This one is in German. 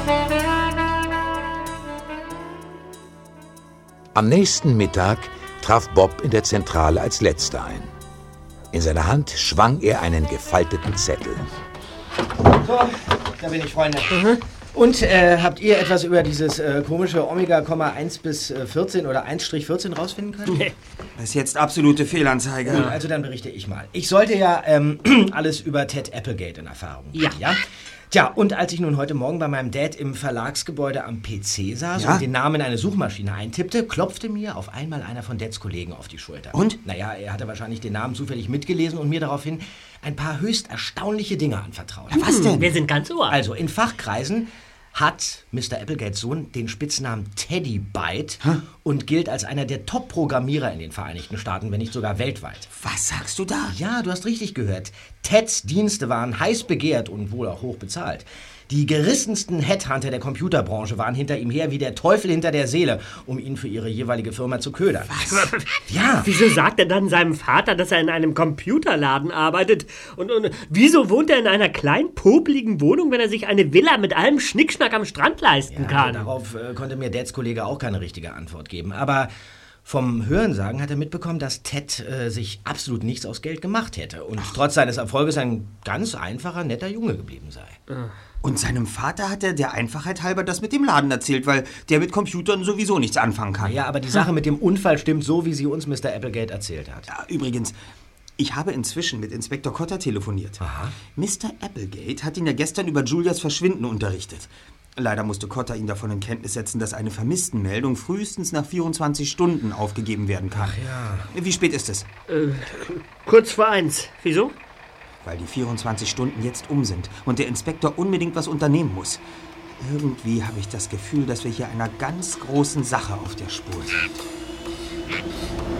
Am nächsten Mittag traf Bob in der Zentrale als Letzter ein. In seiner Hand schwang er einen gefalteten Zettel. So, da bin ich, Freunde. Und habt ihr etwas über dieses komische Omega, 1 bis 14 oder 1-14 rausfinden können? Nee. Das ist jetzt absolute Fehlanzeige. Gut, also dann berichte ich mal. Ich sollte ja alles über Ted Applegate in Erfahrung bringen. Ja. Tja, und als ich nun heute Morgen bei meinem Dad im Verlagsgebäude am PC saß und den Namen in eine Suchmaschine eintippte, klopfte mir auf einmal einer von Dads Kollegen auf die Schulter. Und? Naja, er hatte wahrscheinlich den Namen zufällig mitgelesen und mir daraufhin ein paar höchst erstaunliche Dinge anvertraut. Ja, was denn? Wir sind ganz ohr. Also, in Fachkreisen hat Mr. Applegates Sohn den Spitznamen Teddy Byte und gilt als einer der Top-Programmierer in den Vereinigten Staaten, wenn nicht sogar weltweit. Was sagst du da? Ja, du hast richtig gehört. Teds Dienste waren heiß begehrt und wohl auch hoch bezahlt. Die gerissensten Headhunter der Computerbranche waren hinter ihm her wie der Teufel hinter der Seele, um ihn für ihre jeweilige Firma zu ködern. Was? Ja. Wieso sagt er dann seinem Vater, dass er in einem Computerladen arbeitet? Und wieso wohnt er in einer kleinen, popeligen Wohnung, wenn er sich eine Villa mit allem Schnickschnack am Strand leisten kann? Darauf konnte mir Dads Kollege auch keine richtige Antwort geben. Aber vom Hörensagen hat er mitbekommen, dass Ted sich absolut nichts aus Geld gemacht hätte und trotz seines Erfolges ein ganz einfacher, netter Junge geblieben sei. Und seinem Vater hat er der Einfachheit halber das mit dem Laden erzählt, weil der mit Computern sowieso nichts anfangen kann. Ja, aber die Sache mit dem Unfall stimmt so, wie sie uns Mr. Applegate erzählt hat. Ja, übrigens, ich habe inzwischen mit Inspektor Cotter telefoniert. Aha. Mr. Applegate hat ihn ja gestern über Julias Verschwinden unterrichtet. Leider musste Cotter ihn davon in Kenntnis setzen, dass eine Vermisstenmeldung frühestens nach 24 Stunden aufgegeben werden kann. Ach ja. Wie spät ist es? Kurz vor 1. Wieso? Weil die 24 Stunden jetzt um sind und der Inspektor unbedingt was unternehmen muss. Irgendwie habe ich das Gefühl, dass wir hier einer ganz großen Sache auf der Spur sind.